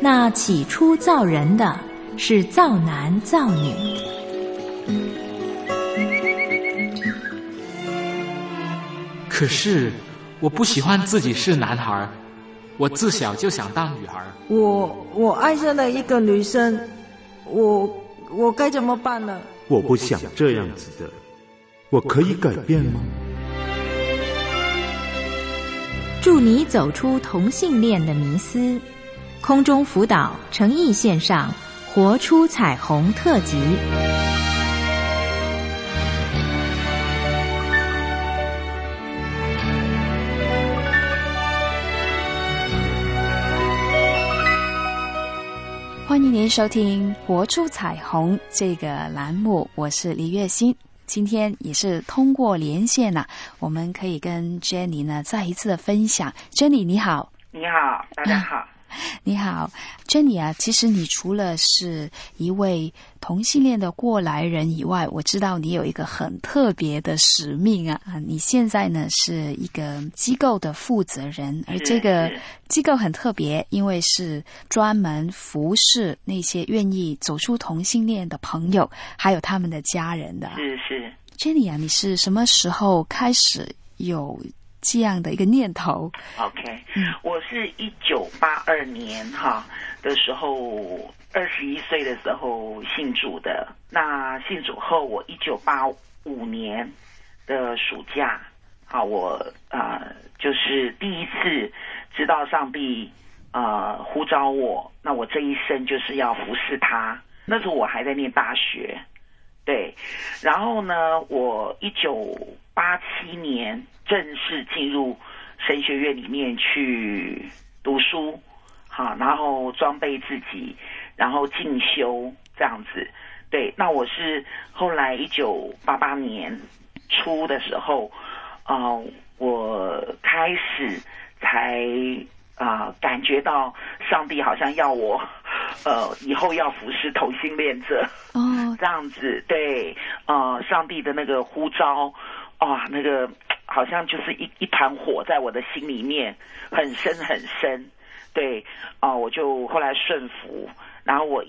那起初造人的是造男造女。 可是我不喜欢自己是男孩，我自小就想当女孩。 我爱上了一个女生，我该怎么办呢？ 我不想这样子的，我可以改变吗？ 助你走出同性恋的迷思，空中辅导诚意线上活出彩虹特辑。 欢迎您收听活出彩虹这个栏目，我是李月欣。今天也是通过连线我们可以跟 Jenny 呢再一次的分享。 Jenny 你好。 你好，大家好。 你好 Jenny 其实你除了是一位同性恋的过来人以外，我知道你有一个很特别的使命你现在呢是一个机构的负责人，而这个机构很特别，因为是专门服侍那些愿意走出同性恋的朋友还有他们的家人的。 是 Jenny 你是什么时候开始有这样的一个念头？ OK，我是1982年的时候21岁的时候信主的。那信主后，我1985年的暑假我就是第一次知道上帝呼召我，那我这一生就是要服侍他。那时候我还在念大学，对。然后呢，我1987年正式进入神学院里面去读书，然后装备自己，然后进修这样子。对，那我是后来1988年初的时候，我开始才感觉到上帝好像要我以后要服侍同性恋者这样子。对，上帝的那个呼召那个好像就是一团火在我的心里面，很深很深。对，我就后来顺服，然后我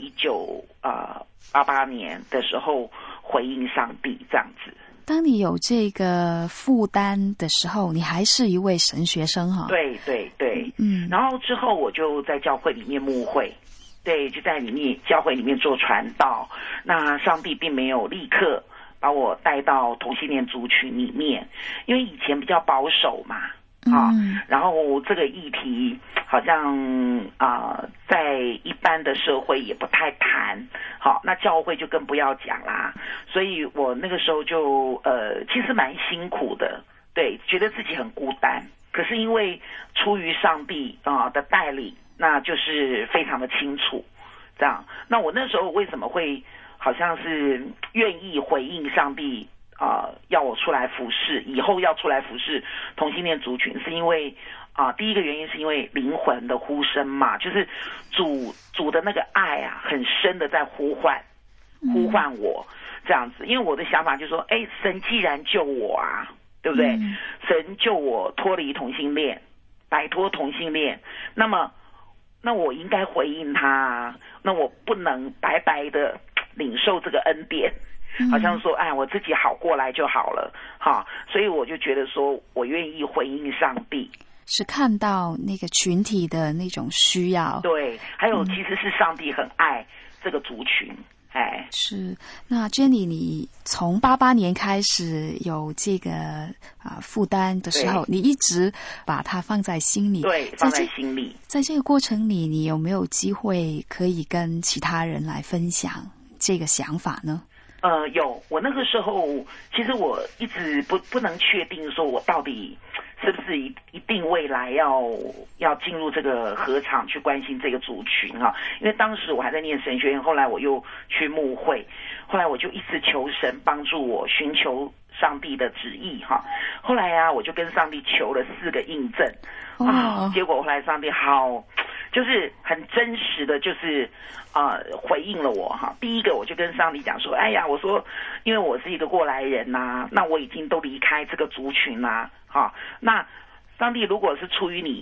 1988年的时候回应上帝这样子。 当你有这个负担的时候，你还是一位神学生对，然后之后我就在教会里面牧会，对，就在教会里面做传道。那上帝并没有立刻把我带到同性恋族群里面，因为以前比较保守嘛，然后这个议题好像在一般的社会也不太谈，那教会就更不要讲啦。所以我那个时候就其实蛮辛苦的，对，觉得自己很孤单。可是因为出于上帝的带领，那就是非常的清楚这样。那我那时候为什么会好像是愿意回应上帝要我出来服侍，以后要出来服侍同性恋族群，是因为第一个原因是因为灵魂的呼声嘛，就是主的那个爱很深的在呼唤我这样子。因为我的想法就是说，神既然救我对不对？神救我脱离同性恋，摆脱同性恋，那我应该回应他那我不能白白的领受这个恩典，好像说我自己好过来就好了所以我就觉得说我愿意回应上帝， 是看到那个群体的那种需要。 对，还有其实是上帝很爱这个族群。 是。那 Jenny 你从88年开始有这个负担的时候，你一直把它放在心里。 对，放在心里。在这个过程里，你有没有机会可以跟其他人来分享这个想法呢？ 有。我那个时候其实我一直不能确定说我到底是不是一定未来要进入这个合场去关心这个族群因为当时我还在念神学院，后来我又去牧会，后来我就一直求神帮助我寻求上帝的旨意后来我就跟上帝求了4个印证结果后来上帝就是很真实的就是回应了我第一个我就跟上帝讲说，我说因为我是一个过来人那我已经都离开这个族群那上帝如果是出于你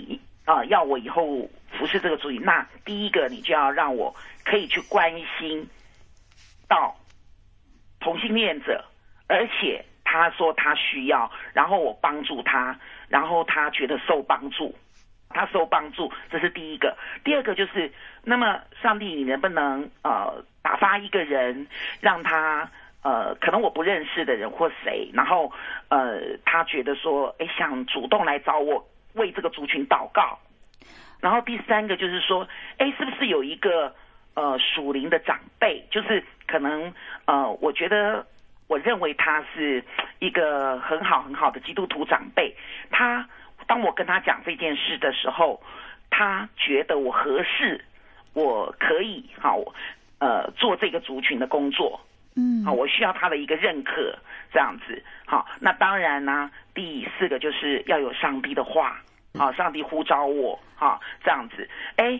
要我以后服侍这个族群，那第一个你就要让我可以去关心到同性恋者，而且他说他需要，然后我帮助他，然后他觉得受帮助，这是第一个。第二个就是，那么上帝，你能不能打发一个人，让他可能我不认识的人或谁，然后他觉得说，想主动来找我为这个族群祷告。然后第三个就是说，是不是有一个属灵的长辈，就是可能我觉得我认为他是一个很好的基督徒长辈，当我跟他讲这件事的时候，他觉得我合适，我可以做这个族群的工作，我需要他的一个认可，这样子。好，那当然呢，第四个就是要有上帝的话，上帝呼召我，这样子。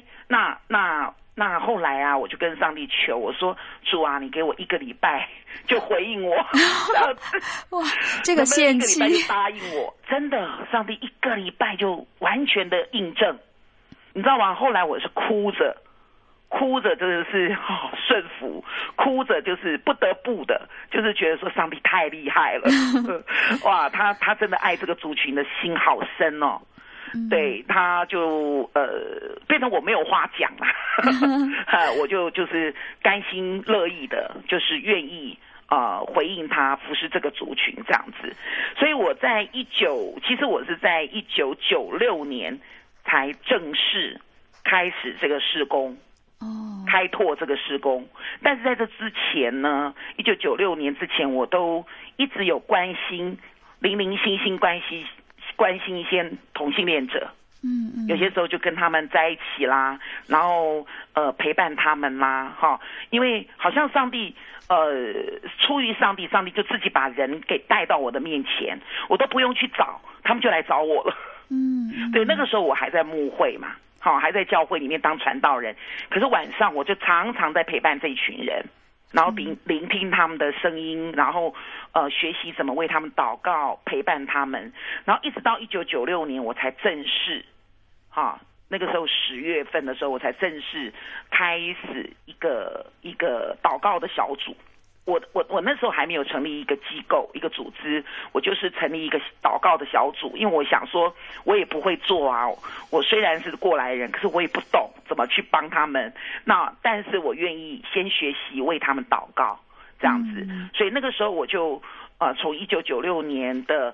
那后来啊，我就跟上帝求，我说主啊，你给我1个礼拜就回应我，这样子。 哇，这个献祭， 能不能1个礼拜就答应我？真的，上帝1个礼拜就完全的印证，你知道吗？后来我是哭着真的是顺服，哭着就是不得不的，就是觉得说上帝太厉害了，哇，他真的爱这个族群的心好深哦。对，他就变成我没有话讲啦，我就是甘心乐意的，就是愿意回应他服侍这个族群这样子。所以我其实我是在1996年才正式开始这个事工，开拓这个事工。但是在这之前呢，1996年之前，我都一直有关心零零星星关心一些同性恋者，有些时候就跟他们在一起啦，然后陪伴他们啦，因为好像上帝出于上帝就自己把人给带到我的面前，我都不用去找，他们就来找我了。对，那个时候我还在牧会嘛，还在教会里面当传道人，可是晚上我就常常在陪伴这一群人，然后聆听他们的声音，然后学习怎么为他们祷告，陪伴他们，然后一直到1996年我才正式那个时候10月份的时候，我才正式开始一个祷告的小组。我那时候还没有成立一个机构一个组织，我就是成立一个祷告的小组，因为我想说我也不会做啊，我虽然是过来人，可是我也不懂怎么去帮他们，但是我愿意先学习为他们祷告这样子。所以那个时候我就从1996年的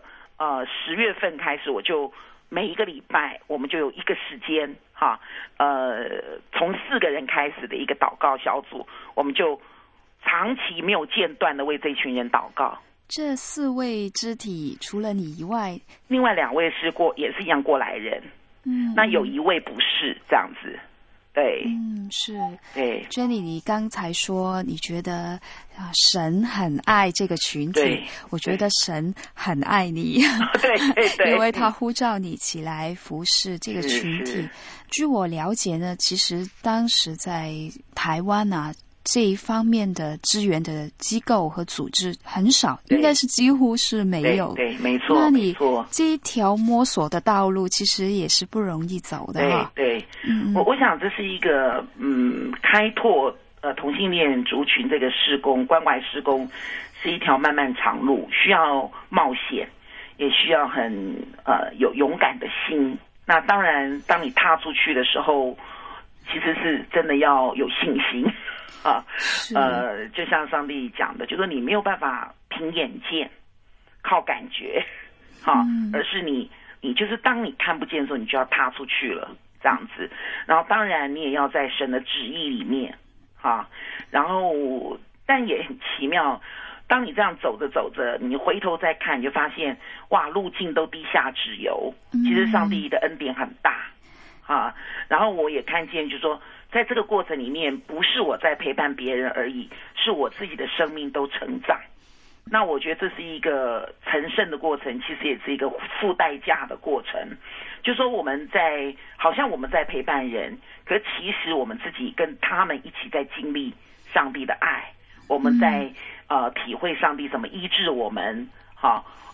10月份开始，我就每一个礼拜我们就有一个时间从4个人开始的一个祷告小组，我们就长期没有间断的为这群人祷告。 这4位肢体除了你以外， 另外2位也是一样过来人，那有1位不是这样子。对， 是， 对。 Jenny， 你刚才说你觉得神很爱这个群体，我觉得神很爱你，对，因为他呼召你起来服侍这个群体。据我了解呢，其实当时在台湾这一方面的支援的机构和组织很少，应该是几乎是没有。对， 没错。 那你这一条摸索的道路其实也是不容易走的哈。 对，我想这是一个开拓同性恋族群这个事工关怀事工是一条漫漫长路，需要冒险，也需要很有勇敢的心。那当然，当你踏出去的时候，其实是真的要有信心。就像上帝讲的，就说你没有办法凭眼见靠感觉而是你就是当你看不见的时候，你就要踏出去了这样子。然后当然你也要在神的旨意里面然后但也很奇妙，当你这样走着走着，你回头再看，你就发现哇，路径都低下直游，其实上帝的恩典很大然后我也看见就是说，在这个过程里面，不是我在陪伴别人而已，是我自己的生命都成长。那我觉得这是一个成圣的过程，其实也是一个付代价的过程。就说好像我们在陪伴人，可其实我们自己跟他们一起在经历上帝的爱，我们在体会上帝怎么医治我们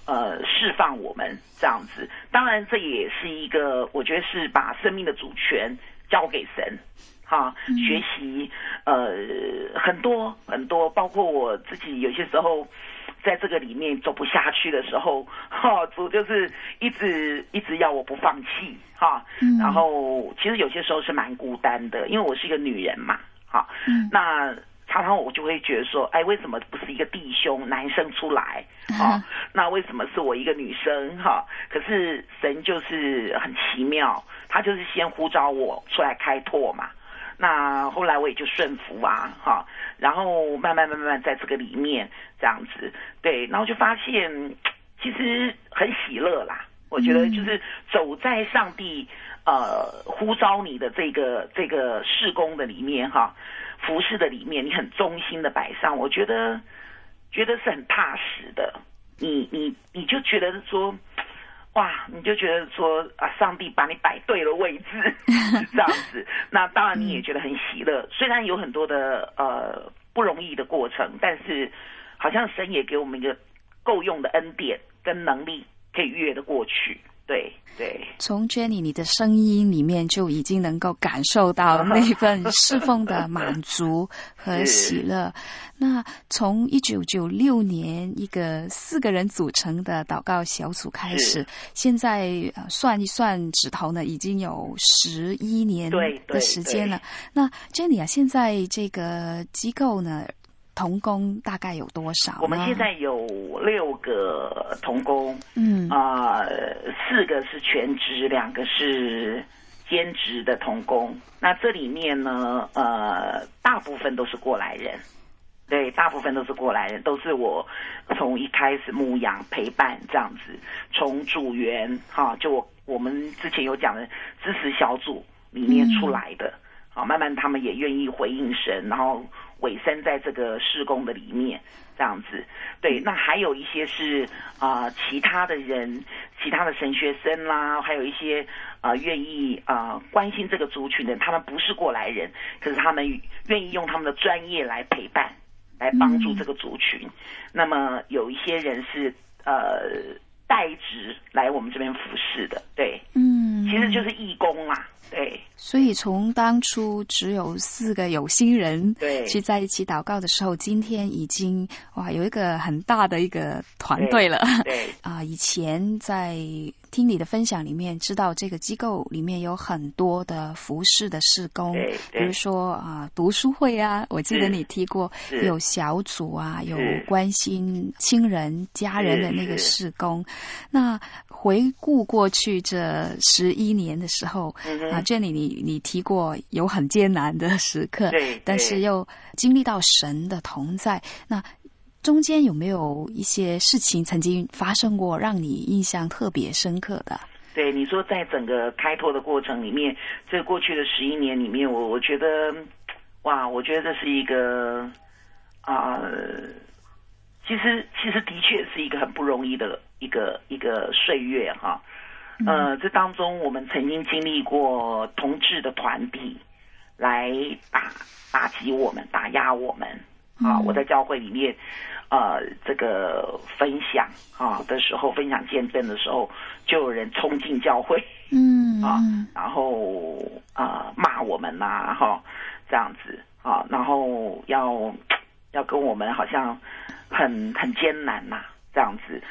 释放我们这样子。当然这也是一个我觉得是把生命的主权交给神哈，学习很多很多，包括我自己有些时候在这个里面走不下去的时候，哈，主就是一直要我不放弃哈，然后其实有些时候是蛮孤单的，因为我是一个女人嘛，哈，那常常我就会觉得说，哎，为什么不是一个弟兄男生出来哈？那为什么是我一个女生哈？可是神就是很奇妙，他就是先呼召我出来开拓嘛。那后来我也就顺服啊，哈，然后慢慢在这个里面这样子，对，然后就发现其实很喜乐啦。我觉得就是走在上帝呼召你的这个事工的里面哈，服事的里面，你很忠心的摆上，我觉得是很踏实的。你就觉得说。哇，你就觉得说啊，上帝把你摆对了位置，是这样子。那当然你也觉得很喜乐，虽然有很多的不容易的过程，但是好像神也给我们一个够用的恩典跟能力，可以越得过去。对对， 从 Jenny 你的声音里面就已经能够感受到那份侍奉的满足和喜乐。那从1996年一个4个人组成的祷告小组开始，现在算一算指头呢，已经有11年的时间了。对对对，那 Jenny 啊，现在这个机构呢，同工大概有多少呢？ 我们现在有6个同工，4个是全职，2个是兼职的同工。那这里面呢，大部分都是过来人，对，大部分都是过来人，都是我从一开始牧养陪伴这样子，从组员哈，就我们之前有讲的支持小组里面出来的，好，慢慢他们也愿意回应神，然后委身在这个事工的里面，这样子。对，那还有一些是其他的人，其他的神学生啦，还有一些愿意关心这个族群的人，他们不是过来人，可是他们愿意用他们的专业来陪伴，来帮助这个族群。那么有一些人是代职来我们这边服侍的，对，其实就是义工啦。对， 所以从当初只有4个有心人去在一起祷告的时候，今天已经有一个很大的一个团队了。 对以前在听你的分享里面知道这个机构里面有很多的服事的事工，比如说读书会啊，我记得你提过有小组啊，有关心亲人家人的那个事工。那回顾过去这11年的时候Jenny 你提过有很艰难的时刻，但是又经历到神的同在，那中间有没有一些事情曾经发生过让你印象特别深刻的？ 对，你说在整个开拓的过程里面，这过去的11年里面，我觉得我觉得这是一个其实的确是一个很不容易的一个岁月哈。这当中我们曾经经历过同志的团体来打击我们，打压我们我在教会里面这个分享的时候，分享见证的时候，就有人冲进教会然后骂我们这样子然后要跟我们好像很艰难这样子。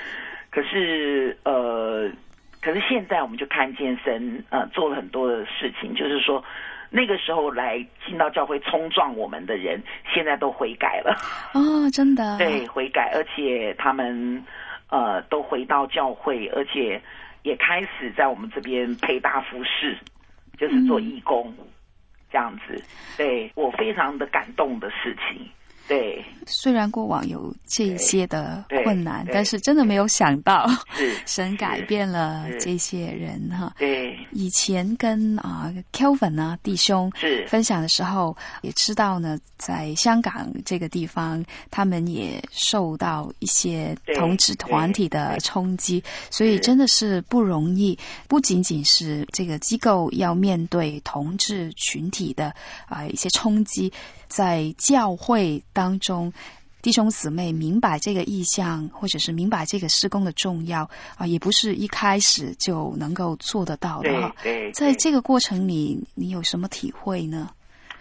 可是现在我们就看见神做了很多的事情，就是说那个时候来进到教会冲撞我们的人，现在都悔改了。 真的？对， 悔改，而且他们都回到教会，而且也开始在我们这边陪大服事，就是做义工这样子。对，我非常的感动的事情。对， 虽然过往有这一些的困难，但是真的没有想到神改变了这些人哈。 对， 以前跟Kelvin 弟兄分享的时候，也知道呢，在香港这个地方，他们也受到一些同志团体的冲击，所以真的是不容易。不仅仅是这个机构要面对同志群体的一些冲击，在教会当中弟兄姊妹明白这个意向，或者是明白这个事工的重要也不是一开始就能够做得到的哈。 对， 在这个过程里，你有什么体会呢？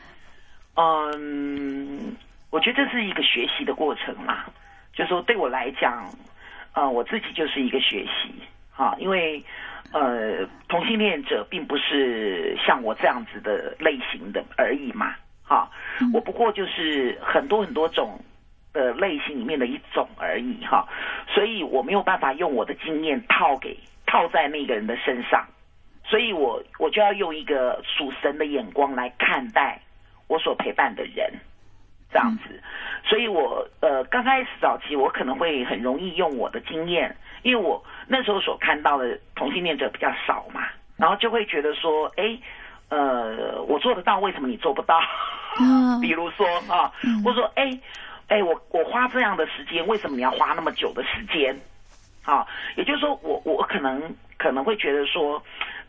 我觉得这是一个学习的过程嘛，就是说对我来讲，我自己就是一个学习因为同性恋者并不是像我这样子的类型的而已嘛，我不过就是很多很多种的类型里面的一种而已所以我没有办法用我的经验套在那个人的身上，所以我就要用一个属神的眼光来看待我所陪伴的人，这样子。所以我刚开始早期我可能会很容易用我的经验，因为我那时候所看到的同性恋者比较少嘛，然后就会觉得说我做得到，为什么你做不到？比如说或者说我花这样的时间，为什么你要花那么久的时间？也就是说我可能会觉得说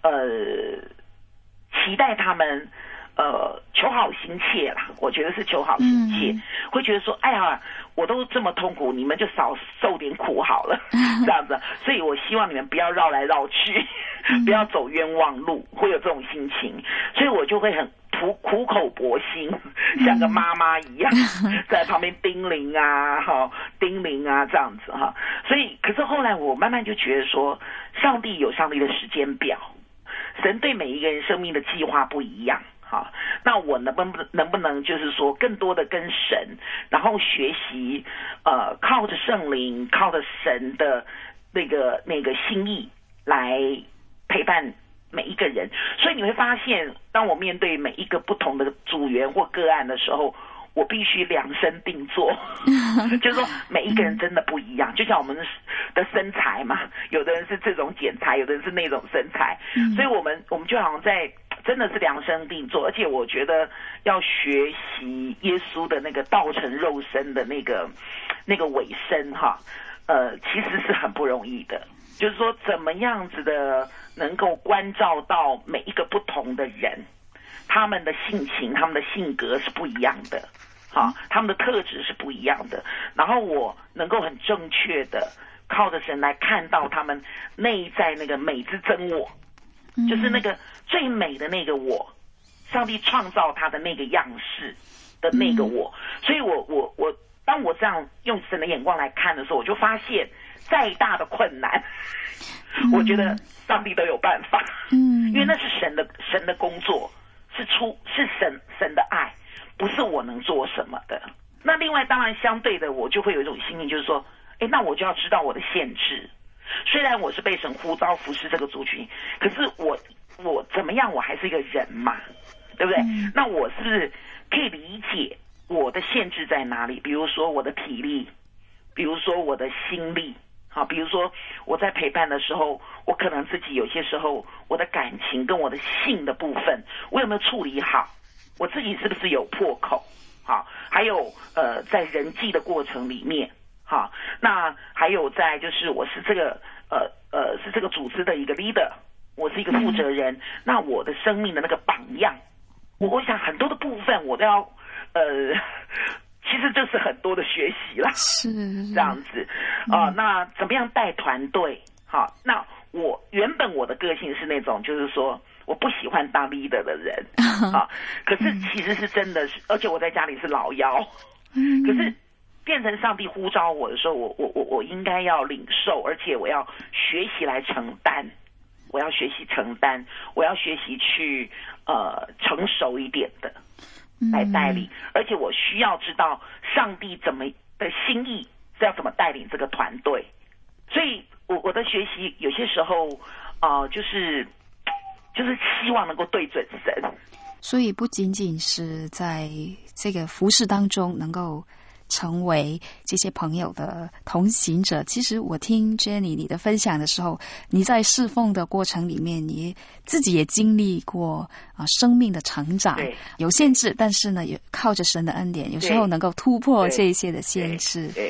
期待他们求好心切啦，我觉得是求好心切，会觉得说哎呀我都这么痛苦，你们就少受点苦好了这样子，所以我希望你们不要绕来绕去不要走冤枉路，会有这种心情，所以我就会很苦口婆心，像个妈妈一样在旁边叮咛这样子所以可是后来我慢慢就觉得说，上帝有上帝的时间表，神对每一个人生命的计划不一样那我能不能就是说更多的跟神，然后学习靠着圣灵，靠着神的那个心意来陪伴每一个人。所以你会发现，当我面对每一个不同的组员或个案的时候，我必须量身定做就是说每一个人真的不一样，就像我们的身材嘛，有的人是这种剪裁，有的人是那种身材所以我们就好像在真的是量身定做，而且我觉得要学习耶稣的那个道成肉身的那个尾声其实是很不容易的，就是说怎么样子的能够关照到每一个不同的人，他们的性情他们的性格是不一样的他们的特质是不一样的，然后我能够很正确的靠着神来看到他们内在那个美之真我，就是那个最美的那个我，上帝创造他的那个样式的那个我所以我当我这样用神的眼光来看的时候，我就发现再大的困难我觉得上帝都有办法因为那是神的工作，是神的爱，不是我能做什么的。那另外当然相对的，我就会有一种心情，就是说那我就要知道我的限制，虽然我是被神呼召服侍这个族群，可是我怎么样，我还是一个人嘛，对不对那我是不是可以理解我的限制在哪里？比如说我的体力，比如说我的心力比如说我在陪伴的时候，我可能自己有些时候我的感情跟我的性的部分，我有没有处理好，我自己是不是有破口还有在人际的过程里面那还有在就是我是这个组织的一个 leader， 我是一个负责人那我的生命的那个榜样，我想很多的部分我都要其实就是很多的学习啦， 是这样子那怎么样带团队那我原本我的个性是那种就是说我不喜欢当 leader 的人可是其实是真的是，而且我在家里是老幺可是变成上帝呼召我的时候，我应该要领受，而且我要学习来承担，我要学习承担，我要学习去成熟一点的来带领，而且我需要知道上帝怎么的心意是要怎么带领这个团队。所以我的学习有些时候就是希望能够对准神， 所以不仅仅是在这个服事当中能够成为这些朋友的同行者，其实我听 Jenny 你的分享的时候，你在侍奉的过程里面，你自己也经历过生命的成长，有限制，但是呢也靠着神的恩典，有时候能够突破这些的限制。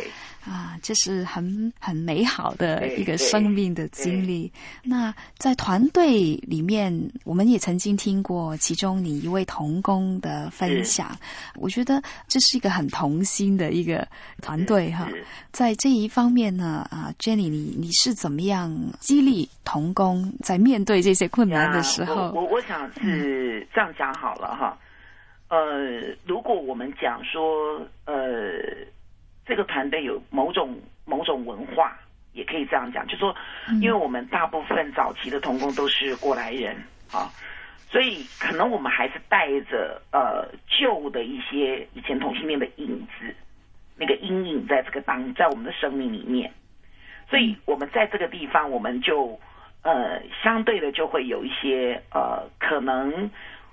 这是很美好的一个生命的经历。那在团队里面，我们也曾经听过其中你一位同工的分享，我觉得这是一个很同心的一个团队哈。在这一方面呢，Jenny 你是怎么样激励同工在面对这些困难的时候？ 我想是这样讲好了哈。如果我们讲说这个团队有某种文化，也可以这样讲，就是说因为我们大部分早期的同工都是过来人啊，所以可能我们还是带着旧的一些以前同性恋的影子，那个阴影在在我们的生命里面，所以我们在这个地方我们就相对的就会有一些可能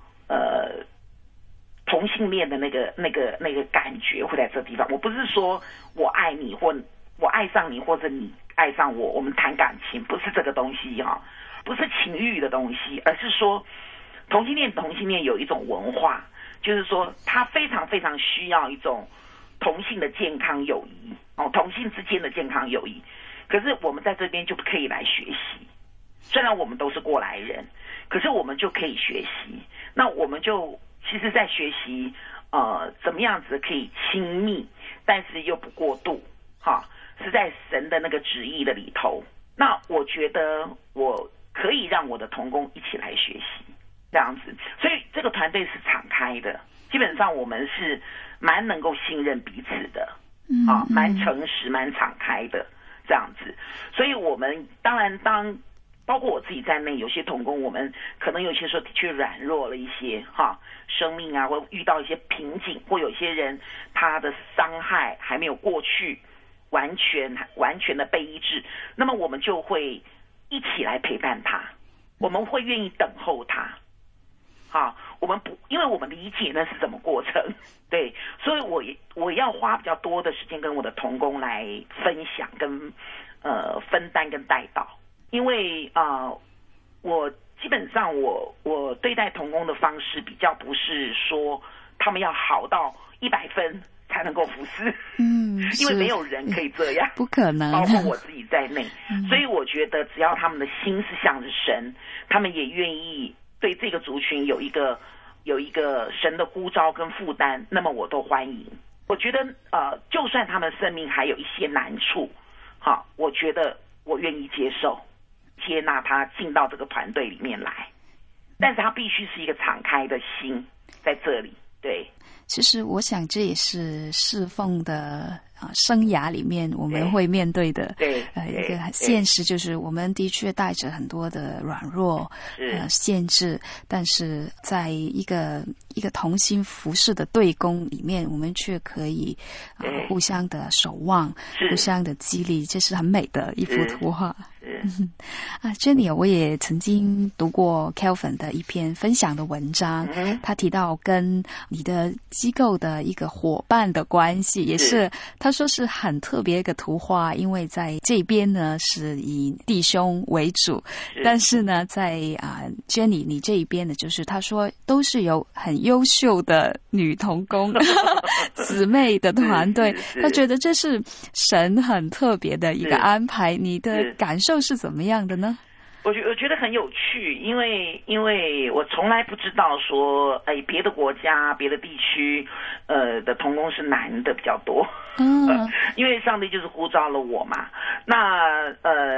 同性恋的那个感觉会在这地方。我不是说我爱你或我爱上你或者你爱上我，我们谈感情不是这个东西哈，不是情欲的东西，而是说同性恋有一种文化，就是说他非常非常需要一种同性的健康友谊同性之间的健康友谊。可是我们在这边就可以来学习，虽然我们都是过来人，可是我们就可以学习。那我们就其实在学习怎么样子可以亲密，但是又不过度是在神的那个旨意的里头。那我觉得我可以让我的同工一起来学习这样子，所以这个团队是敞开的，基本上我们是蛮能够信任彼此的蛮诚实蛮敞开的这样子。所以我们当然包括我自己在内，有些同工我们可能有些时候的确软弱了一些生命啊，或遇到一些瓶颈，或有些人他的伤害还没有过去完全的被医治，那么我们就会一起来陪伴他，我们会愿意等候他我们不，因为我们理解那是什么过程，对，所以我要花比较多的时间跟我的同工来分享跟分担跟带到。因为我基本上我对待同工的方式比较不是说他们要好到100分才能够服侍，因为没有人可以这样， 不可能， 包括我自己在内。所以我觉得只要他们的心是向着神，他们也愿意对这个族群有一个神的呼召跟负担，那么我都欢迎。我觉得就算他们生命还有一些难处我觉得我愿意接纳他进到这个团队里面来，但是他必须是一个敞开的心在这里。对， 其实我想这也是侍奉的生涯里面我们会面对的一个现实，就是我们的确带着很多的软弱限制，但是在一个同心服侍的队工里面，我们却可以互相的守望，互相的激励，这是很美的一幅图画。Jenny， 我也曾经读过 Kelvin 的一篇分享的文章，他提到跟你的机构的一个伙伴的关系，也是他说是很特别一个图画，因为在这边呢是以弟兄为主，但是呢在Jenny 你这一边呢，就是他说都是有很优秀的女同工姊妹的团队，他觉得这是神很特别的一个安排，你的感受是怎么样的呢？ 我觉得很有趣，因为我从来不知道说别的国家别的地区的同工是男的比较多，因为上帝就是呼召了我嘛。那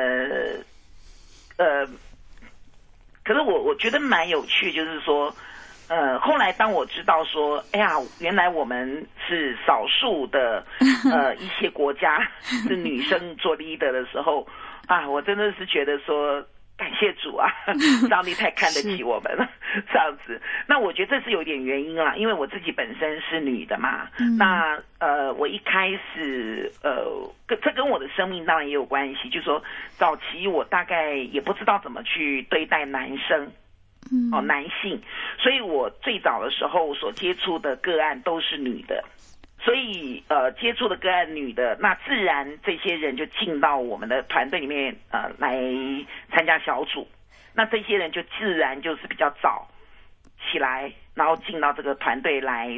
可是我觉得蛮有趣，就是说后来当我知道说原来我们是少数的一些国家是女生做 leader 的时候我真的是觉得说感谢主啊，上帝太看得起我们了这样子。那我觉得这是有点原因啦，因为我自己本身是女的嘛，那我一开始这跟我的生命当然也有关系，就是说早期我大概也不知道怎么去对待男生男性，所以我最早的时候所接触的个案都是女的，所以接触的个案女的，那自然这些人就进到我们的团队里面来参加小组，那这些人就自然就是比较早起来，然后进到这个团队来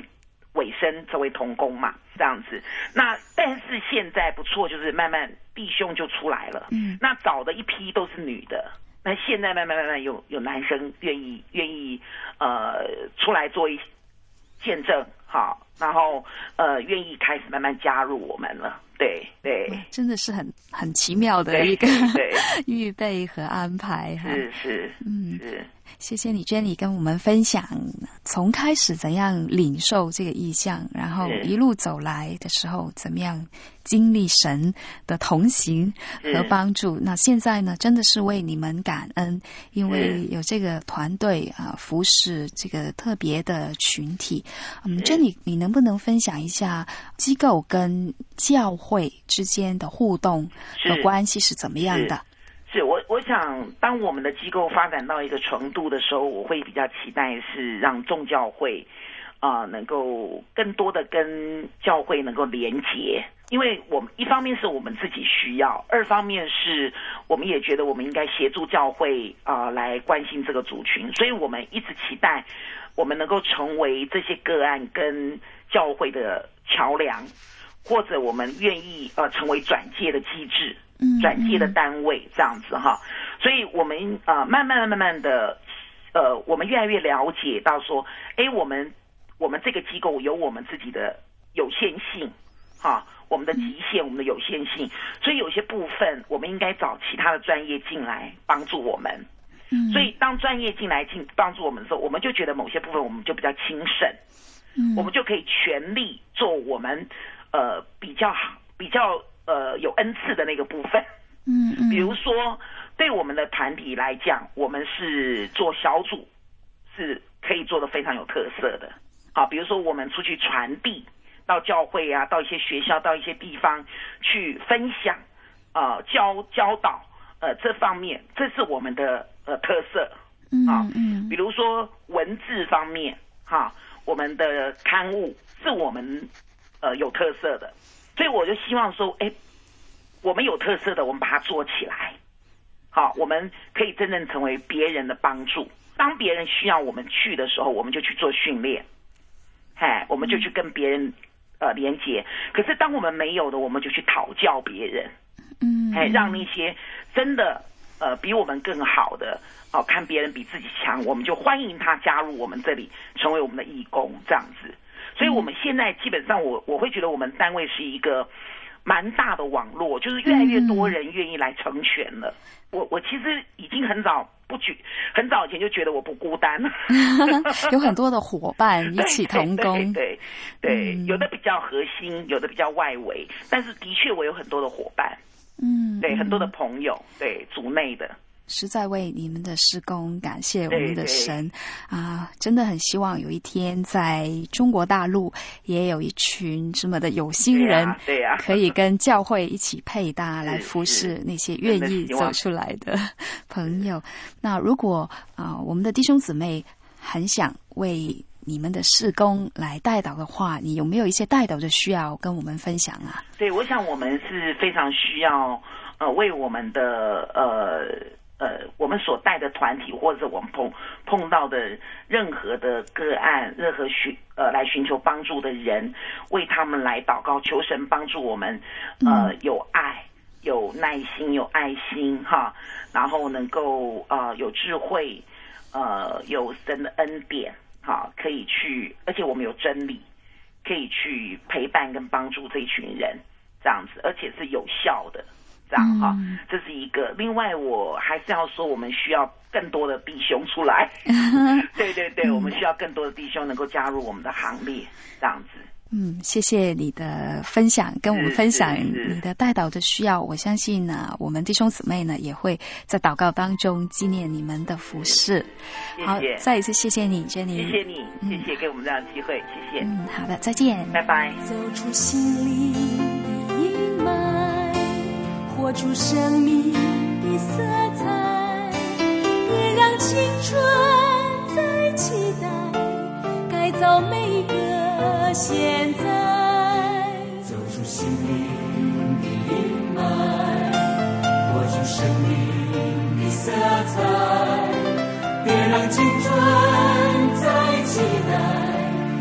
委身这位同工嘛，这样子。那但是现在不错，就是慢慢弟兄就出来了，那找的一批都是女的，那现在慢慢有男生愿意出来做一见证，好，然后愿意开始慢慢加入我们了。对对， 真的是很奇妙的一个预备和安排哈。 是， 谢谢你 Jenny 跟我们分享从开始怎样领受这个意象，然后一路走来的时候怎么样经历神的同行和帮助。那现在呢，真的是为你们感恩，因为有这个团队服侍这个特别的群体。Jenny 你能不能分享一下机构跟教会之间的互动的关系是怎么样的？ 是我想当我们的机构发展到一个程度的时候，我会比较期待是让众教会能够更多的跟教会能够连结，因为我们一方面是我们自己需要，二方面是我们也觉得我们应该协助教会来关心这个族群，所以我们一直期待我们能够成为这些个案跟教会的桥梁，或者我们愿意成为转介的机制，转介的单位这样子哈。所以我们慢慢的我们越来越了解到说，我们这个机构有我们自己的有限性哈，我们的极限，我们的有限性，所以有些部分我们应该找其他的专业进来帮助我们。所以当专业进来帮助我们的时候，我们就觉得某些部分我们就比较轻省，我们就可以全力做我们比较有恩赐的那个部分。比如说对我们的团体来讲，我们是做小组是可以做得非常有特色的。好，比如说我们出去传递到教会啊，到一些学校，到一些地方去分享教导这方面，这是我们的特色。比如说文字方面哈，我们的刊物是我们有特色的，所以我就希望说我们有特色的我们把它做起来，好，我们可以真正成为别人的帮助。当别人需要我们去的时候，我们就去做训练，我们就去跟别人连结。可是当我们没有的，我们就去讨教别人，让那些真的比我们更好的看别人比自己强，我们就欢迎他加入我们这里，成为我们的义工这样子。所以我们现在基本上我会觉得我们单位是一个蛮大的网络，就是越来越多人愿意来成全了。我其实已经很早以前就觉得我不孤单， 有很多的伙伴一起同工， 对，有的比较核心，有的比较外围，但是的确我有很多的伙伴，对，很多的朋友，对，组内的。 实在为你们的事工感谢我们的神真的很希望有一天在中国大陆也有一群这么的有心人，可以跟教会一起配搭来服侍那些愿意走出来的朋友。那如果我们的弟兄姊妹很想为你们的事工来代祷的话，你有没有一些代祷的需要跟我们分享啊？ 对，我想我们是非常需要为我们的我们所带的团体，或者我们碰到的任何的个案，任何来寻求帮助的人，为他们来祷告，求神帮助我们有爱，有耐心，有爱心哈，然后能够有智慧，有神的恩典哈，可以去，而且我们有真理，可以去陪伴跟帮助这一群人，这样子，而且是有效的。这样哈，这是一个。另外，我还是要说，我们需要更多的弟兄出来。对，我们需要更多的弟兄能够加入我们的行列，这样子。 谢谢你的分享，跟我们分享你的代祷的需要。我相信呢，我们弟兄姊妹呢也会在祷告当中纪念你们的服事。好，再一次谢谢你 Jenny， 谢谢你，谢谢给我们这样的机会，谢谢。 好的，再见， 拜拜。 走出心里的阴霾，活出生命的色彩，别让青春再期待，改造每一个现在。走出心灵的阴霾，活出生命的色彩，别让青春再期待，改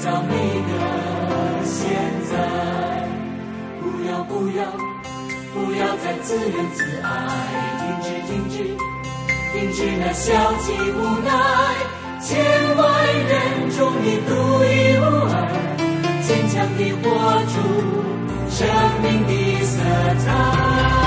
造每个现在。不要再自怨自艾，停止那消极无奈，千万人中你独一无二，坚强地活出生命的色彩。